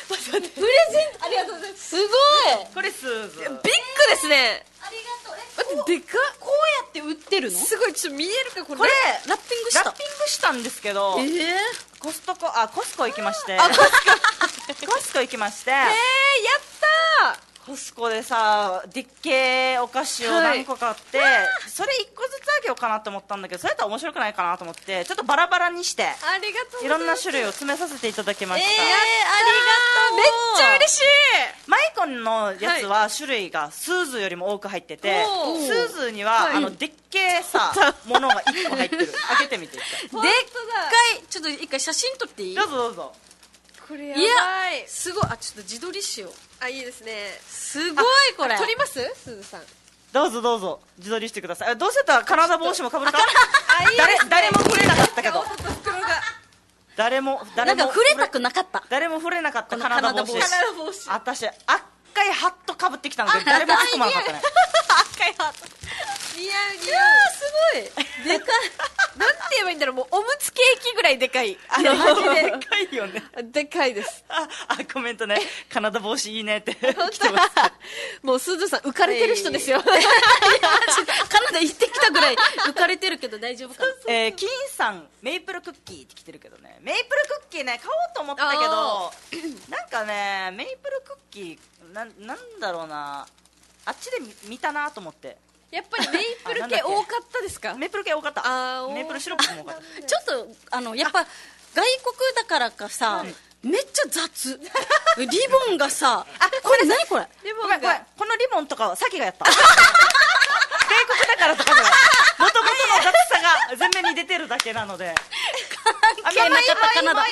プレゼントありがとうございます。すごい。 これスーズ。 ビッグですね。 ありがとう。 でかっ。 こうやって売ってるの？ すごい、ちょっと見えるかこれ。 これラッピングした。 ラッピングしたんですけど、コスコ行きまして、コスコ行きまして、 やったー。 コスコでさ、でっけえお菓子を何個買って、それ1個ずつあげようかなと思ったんだけど、それやったら面白くないかなと思って、ちょっとバラバラにして、 ありがとうございます。 いろんな種類を詰めさせていただきました。 ありがとう。 めっちゃ嬉しい。 マイコンのやつは種類がスーズよりも多く入ってて、スーズには、でっけえさ、ものが1個入ってる。開けてみて一回。 でっかい。ちょっと一回写真撮っていい？ どうぞどうぞ。 これやばい。 すごい。ちょっと自撮りしよう。 いいですね。 すごいこれ。 撮ります？すずさん。 どうぞどうぞ自撮りしてください。どうせだカナダ帽子もかぶるか。誰も触れなかったけど。誰もなんか触れたくなかった。 誰も触れなかったカナダ帽子。私赤いハットかぶってきたので誰も突っ込まなかったね。 赤いハット。似合う似合う。 すごい。でかい。 なんて言えばいいんだろう、もうおむつケーキぐらいでかい。 マジででかいよね。 でかいです。 コメントね、カナダ帽子いいねって来てます。 もうすずさん浮かれてる人ですよ。 カナダ行ってきたぐらい浮かれてるけど大丈夫かな。 金さんメイプルクッキーって来てるけどね、メイプルクッキーね買おうと思ったけど、なんかねメイプルクッキーなんだろうな、あっちで見たなと思って。 やっぱりメイプル系多かったですか？ メイプル系多かった。メイプルシロップも多かった。 ちょっとやっぱ外国だからかさ、めっちゃ雑。リボンがさ、これ何これ？ リボンがこのリボンとかはさきがやった。外国だからとかじゃない。もともとの雑さが前面に出てるだけなので。 関係なかったカナダ。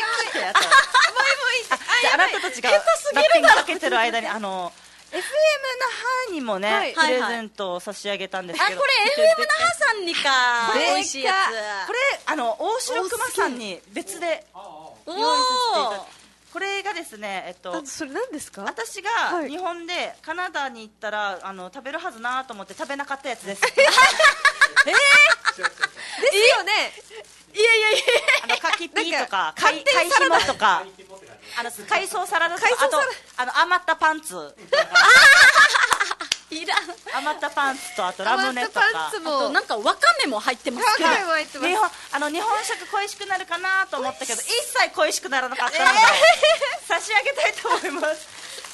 あなたたちがラッピングかけてる間にFM 那覇にもねプレゼントを差し上げたんですけど、 これ FM 那覇さんにか。美味しいやつ。 これ大城熊さんに別で用意させていただいて、これがですねそれ何ですか？ 私が日本でカナダに行ったら食べるはずなと思って食べなかったやつです。 ですよね。いやいやいや、 カキピーとか海紐とか海藻サラダとか、あと余ったパンツ、 いらん。 余ったパンツとあとラムネとか、 あとなんかわかめも入ってますけど、 日本食恋しくなるかなと思ったけど一切恋しくならなかったので差し上げたいと思います。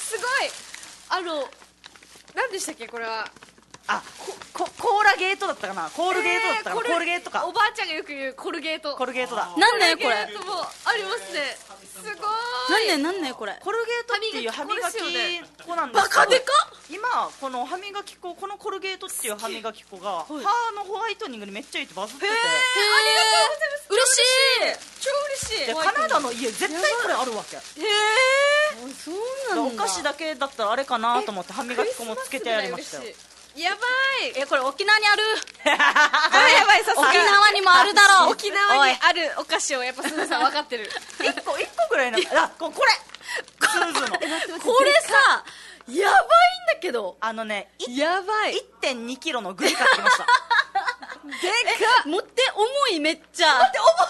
すごい。何でしたっけこれは？ コーラゲートだったかな、コールゲートだったかな、コールゲートか。 おばあちゃんがよく言うコルゲート。 コルゲートだ。 なんだよこれ。 コルゲートもありますね。すごい。 なんねこれ。 コルゲートっていう歯磨き粉なんですけど、 バカでか。 今この歯磨き粉、このコルゲートっていう歯磨き粉が歯のホワイトニングにめっちゃいいってバズってて、 ありがとうございます。嬉しい。 超嬉しい。 カナダの家絶対これあるわけ。 そうなんだ。 お菓子だけだったらあれかなと思って歯磨き粉もつけてやりましたよ。 やばい。 これ沖縄にある。 やばい、さすが沖縄にもあるだろう。 沖縄にあるお菓子をやっぱすずさん分かってる。 1個ぐらいな。これスーズのこれさやばいんだけど、 やばい。 1.2 キロのグリ買ってきました。 でかっ。 持って重い。めっちゃ持って重い。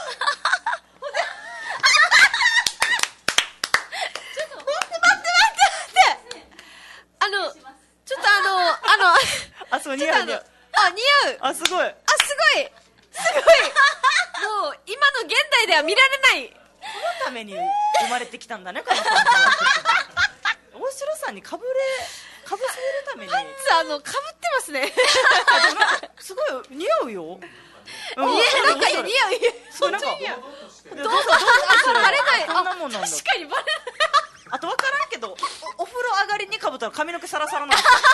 ちょっとそう似合う。 似合う。 すごい。 もう今の現代では見られない。 このために生まれてきたんだね、このパンツは。大城さんにかぶせるためにパンツかぶってますね。 すごい似合うよ。 なんか似合う。 そうなんかどうバレない。 こんなもんなんだ。 確かにバレない。 あと分からんけどお風呂上がりにかぶったら髪の毛サラサラなんです。 なんで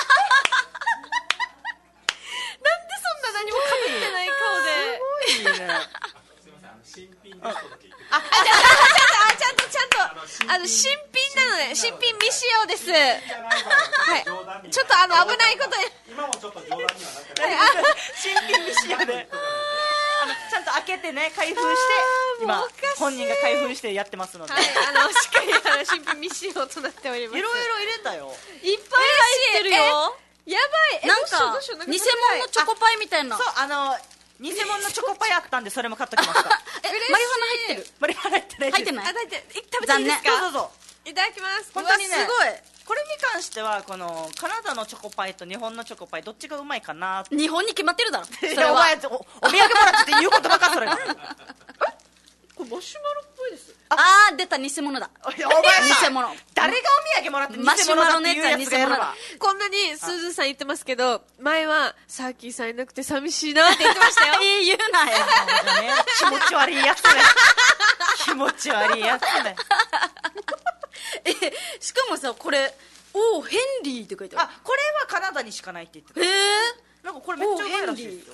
そんな何もかぶってない顔で。 すごいね。 新品の人だけ言って。 ちゃんと新品なので、新品未使用です。はい。ちょっと危ないことに。 今もちょっと冗談にはなってない。 新品未使用で。ちゃんと開けてね開封して今本人が開封してやってますので、 はい、しっかり新品未使用となっております。 いろいろ入れたよ。 いっぱい入ってるよ。やばい。 なんか偽物のチョコパイみたいな。 そう偽物のチョコパイあったんでそれも買っときました。 マリファナ入ってる。 マリファナ入ってない。 入ってない。 食べていいですか？ どうぞ。 いただきます。 本当にね、 すごい。 これに関してはこのカナダのチョコパイと日本のチョコパイどっちがうまいかなって。 日本に決まってるだろ。それいやおは前お土産もらって言うことばっかそれが。 これマシュマロっぽいです。 あー出た、偽物だ。 いやお前さ偽物。 誰がお土産もらって偽物だっていうやつがいるわ。 こんなにすずさん言ってますけど、前はサーキーさんいなくて寂しいなって言ってましたよ。 言うなよ。 気持ち悪いやつね。気持ち悪いやつね。 しかもさ、これおーヘンリーって書いてある。 あ、これはカナダにしかないって言ってた。 へえ。 なんかこれめっちゃうまいらしいですよ。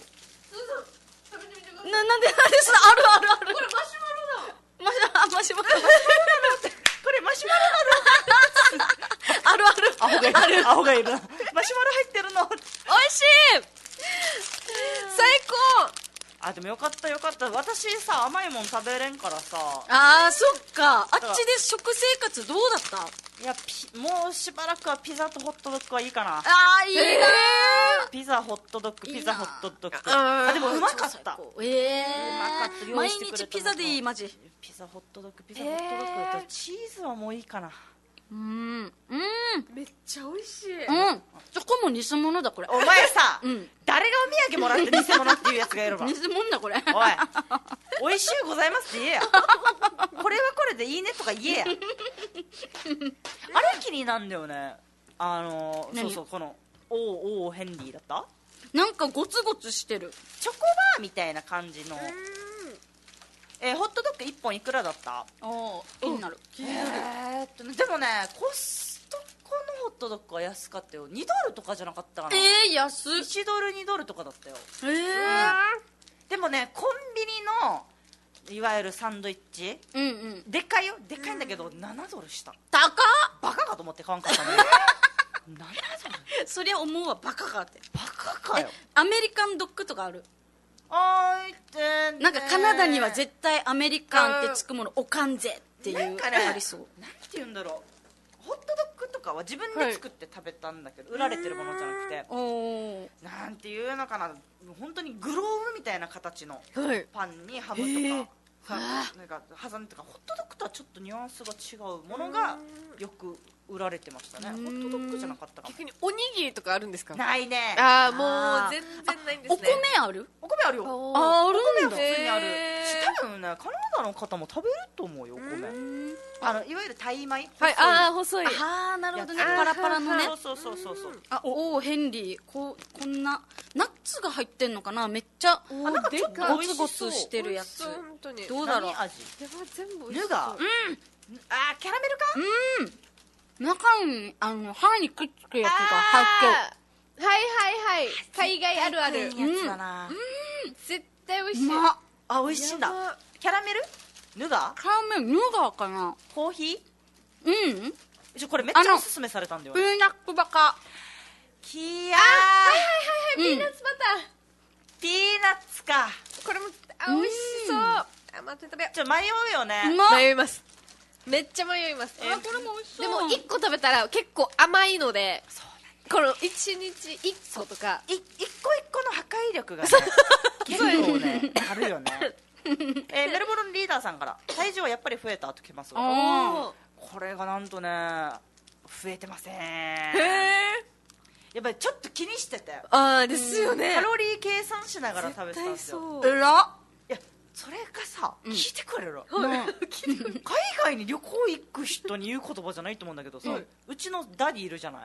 なんでそれあるあるある。 これマシュマロだ。 マシュマロ。 これマシュマロなの。 あるある。 アホがいる。アホがいる。マシュマロ入ってるの。 美味しい。最高。 あ、でもよかったよかった。私さ、甘いもん食べれんからさ。 あーそっか。あっちで食生活どうだった？ いや、もうしばらくはピザとホットドッグはいいかな。 あーいいなー。 ピザホットドッグ、ピザホットドッグ。 あでもうまかった。 うまかった。毎日ピザでいい、マジ。 ピザホットドッグ、ピザホットドッグだったらチーズはもういいかな。 めっちゃ美味しい。 チョコも偽物だこれ。 お前さ、誰がお土産もらって偽物っていうやつがいるわ。 偽物だこれ。 おい、美味しゅうございますって言えや。これはこれでいいねとか言えや。あれ気になんだよね。そうそう、このおーヘンリーだった。 なんかゴツゴツしてるチョコバーみたいな感じの。ホットドッグ1本いくらだった？ 気になる。 でもね、コストコのホットドッグは安かったよ。$2とかじゃなかったかな。 安い。 $1、$2とかだったよ。でもね、コンビニのいわゆるサンドイッチ、でっかいよ、でっかいんだけど$7した。 高っ。 バカかと思って買わんかったね。$7。 そりゃ思うわ、バカかって。 バカかよ。 アメリカンドッグとかある？ なんかカナダには絶対アメリカンってつくものおかんぜっていうなんかね、 ありそう。 なんて言うんだろう、ホットドッグとかは自分で作って食べたんだけど、売られてるものじゃなくて、なんていうのかな、本当にグローブみたいな形のパンにハムとか、なんか挟んでとか、ホットドッグとはちょっとニュアンスが違うものがよく売られてましたね。ホットドッグじゃなかったかも。 逆におにぎりとかあるんですか？ ないね。 ああ、もう全然ないんですね。 お米ある？ お米あるよ。 あるんだ。 普通にあるし、多分ね、カナダの方も食べると思うよ、お米。いわゆるタイ米。 はい、ああ、細い。 ああ、なるほどね。パラパラのね。 そう。 あ、おーヘンリー、こんなナッツが入ってんのかな。めっちゃなんかちょっとゴツゴツしてるやつ。どうだろう。 何味？ 全部美味しそう。 ヌガ？キャラメルか？ 中に歯にくっつくやつが入ってる。はい海外あるある。 やつだな。 絶対美味しい。 あ、美味しいんだ。キャラメル？ヌガ？ キャラメルヌガかな。 コーヒー？ これめっちゃおすすめされたんだよ。 ピーナッツバカ。 ピーナッツバター。 ピーナッツか。 これも美味しそう。待って食べよう。 迷うよね。 迷います。めっちゃ迷います。 これも美味しそう。 でも1個食べたら結構甘いので、この1日1個とか一個一個の破壊力がね結構ねあるよね。メルボルンリーダーさんから体重はやっぱり増えたときますが、これがなんとね増えてません。やっぱりちょっと気にしてて、 ですよね。 カロリー計算しながら食べてたんですよ。 えらっ。 いや、それがさ、聞いてくれる。海外に旅行行く人に言う言葉じゃないと思うんだけどさ、うちのダディいるじゃない、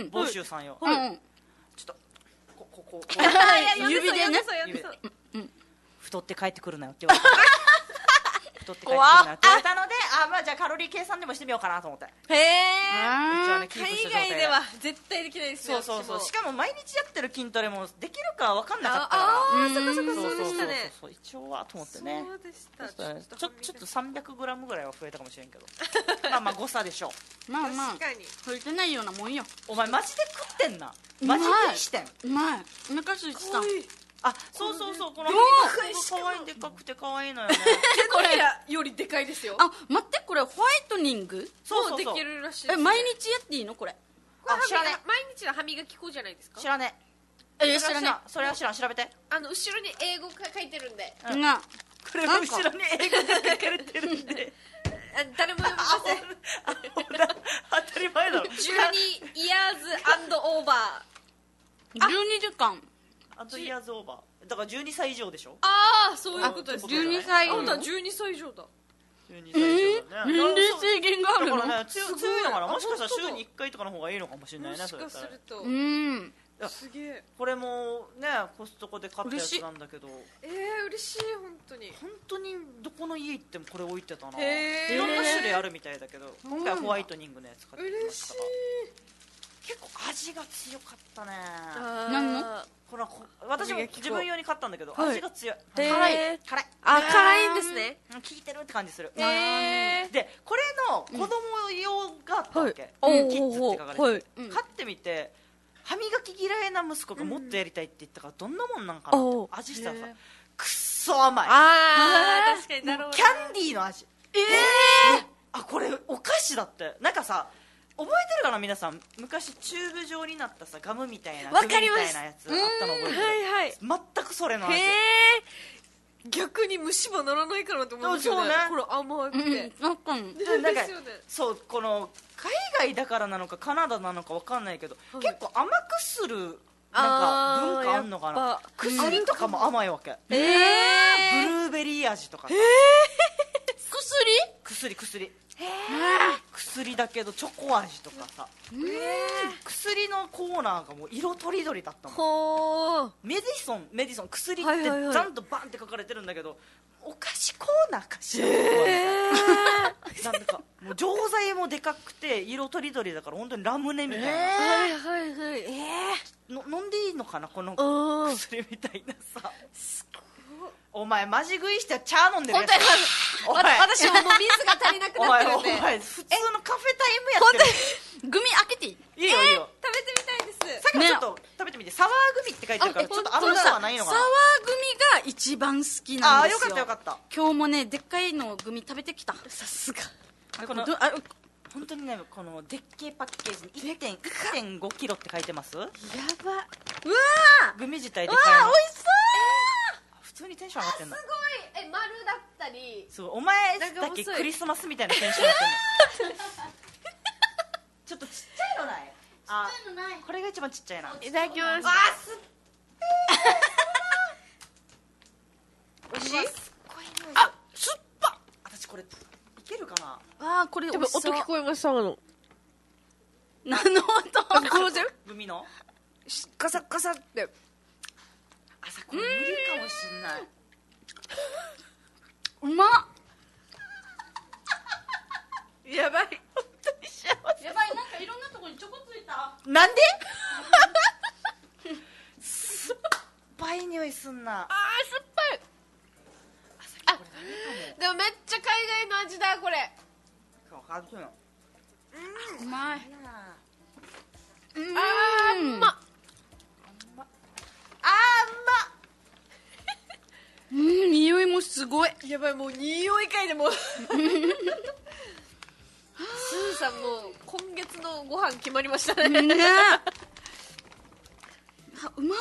ボッシュさんよ。ちょっとこ指でね、 太って帰ってくるなよって言われた。太って帰ってくるなよって言われたので、じゃあカロリー計算でもしてみようかなと思って。 海外では絶対できないですよ。 そうしかも毎日やってる筋トレもできるか分かんなかったから、 そうでしたね。 一応はと思ってね。 そうでした。 ちょっと 300g ぐらいは増えたかもしれんけど、誤差でしょう。 確かに増えてないようなもんよ。 お前マジで食ってんな。マジでしてん。 うまい。お腹すいてた。 そうこの歯が可愛い、でかくて可愛いのよね。 これよりでかいですよ。 待って、これホワイトニングそうできるらしいです。 毎日やっていいのこれ？ 知らね。 毎日の歯磨き粉じゃないですか？ 知らね。 知らね。 それは知らん。調べて。 後ろに英語書いてるんで。 これ後ろに英語が書かれてるんで。 誰も読みません。 イヤーズオーバー。 12時間あとイヤーズオーバーだから12歳以上でしょ。 ああ、そういうことです。 12歳あんた12歳以上だ。 12歳以上だね。 年齢制限があるの。 だからね、強いのかな。もしかしたら週に1回とかの方がいいのかもしれないね。 もしかすると。 すげえ。 これもね、コストコで買ったやつなんだけど、 嬉しい。 本当にどこの家行ってもこれ置いてたな。 いろんな種類あるみたいだけど、今回はホワイトニングのやつ買ってきましたから。結構味が強かったね。 何の？ これ私も自分用に買ったんだけど、味が強い。 辛い。辛いんですね。 効いてるって感じする。でこれの子供用があったわけ、キッズって書かれて、買ってみて、歯磨き嫌いな息子がもっとやりたいって言ったからどんなもんなんかなって味したらさ、くっそ甘い。 確かに。なるほど。 キャンディーの味。あ、これお菓子だって。なんかさ、覚えてるかな皆さん。昔チューブ状になったさガムみたいなグミみたいなやつあったの覚えてる？全くそれの味。 逆に虫歯ならないかなって思うんですよね。これ甘くて。 なんかそう、この海外だからなのかカナダなのかわかんないけど、結構甘くするなんか文化あんのかな。薬とかも甘いわけ。ブルーベリー味とか。薬だけどチョコ味とかさ、薬のコーナーがもう色とりどりだったもん。メディソン薬ってザンとバンって書かれてるんだけど、お菓子コーナーかしら。なんかもう錠剤もでかくて色とりどりだから本当にラムネみたいな。飲んでいいのかなこの薬みたいなさ。お前マジ食いして茶飲んでるやつ。 私ももう水が足りなくなってるんで。 お前普通のカフェタイムやってる。 グミ開けていい？ いいよいいよ。 食べてみたいです。 さっきちょっと食べてみて。サワーグミって書いてるからちょっと甘さはないのかな。 サワーグミが一番好きなんですよ。 よかったよかった。 今日もねでっかいのグミ食べてきた。 さすが。 本当にね、このでっけえパッケージに 1.5 キロって書いてます。やば。うわー、グミ自体でかいの。 美味しそう。 普通にテンション上がってんの。 すごい。丸だったり。 そう、お前だけクリスマスみたいなテンション上がってんの。ちょっとちっちゃいのない？ ちっちゃいのない。 これが一番ちっちゃいな。 いただきます。 すっおいしい？ すっぱ。私これいけるかな。 これでも音聞こえました。 何の音？ 聞こえてる？ グミのカサカサって。 朝これ無理かもしんない。 うまっ。 やばい。 本当に幸せ。 やばい、なんかいろんなとこにチョコついた。 なんで？酸っぱい匂いすんな。 酸っぱい。でもめっちゃ海外の味だこれ。 うまい。 うまっ。 匂いもすごい。 やばい、もう匂い嗅いでもうスーさんもう今月のご飯決まりましたね。 ねうまっ。 食べてる、めっ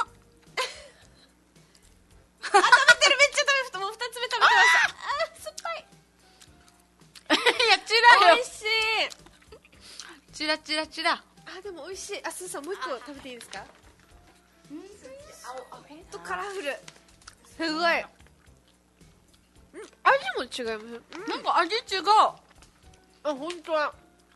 ちゃ食べて、もう2つ目食べてました。酸っぱい。 いや、チラよ。 美味しい。 チラチラチラ。 でも美味しい。スーさんもう1個食べていいですか？ほんとカラフル。すごい。味も違います。 なんか味違う。 本当は。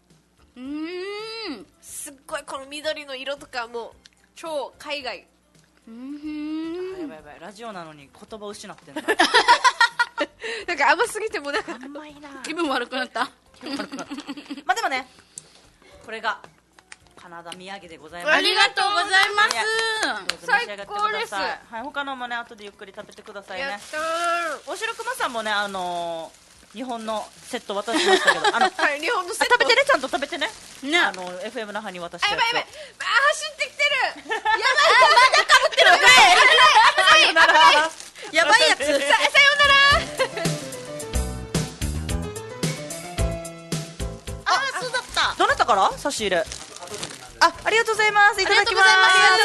すっごいこの緑の色とかもう超海外。 やばいやばい、ラジオなのに言葉失ってんだ。 なんか甘すぎてもなんか甘いな。 気分悪くなった。 まあでもね、これがカナダ土産でございます。 ありがとうございます。 最高です。はい、他のもね後でゆっくり食べてくださいね。 やったー。 大城熊さんもね日本のセット渡しましたけど、 はい、日本のセット食べてね、ちゃんと食べてね。 ね、 FM 那覇に渡したやつ。 やばいやばい、走ってきてる。やばい、 まだかぶってる。 さよなら。 やばいやつ。 さよなら。 そうだった。 どなたから差し入れ？ありがとうございます。いただきます。 ありがとうございます。